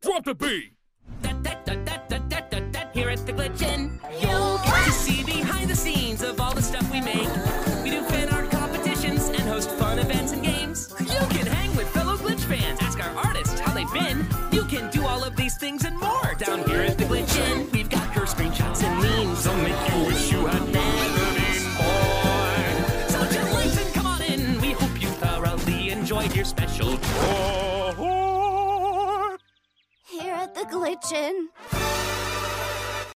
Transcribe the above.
Drop the beat! Here at the Glitchin', you'll get to see behind the scenes of all the stuff we make. We do fan art competitions and host fun events and games. You can hang with fellow Glitch fans, ask our artists how they've been. You can do all of these things and more down here at the Glitchin'. We've got her screenshots and memes. They'll make you wish you had never been born. So chill, and come on in. We hope you thoroughly enjoyed your special tour. Here at the Glitchin'.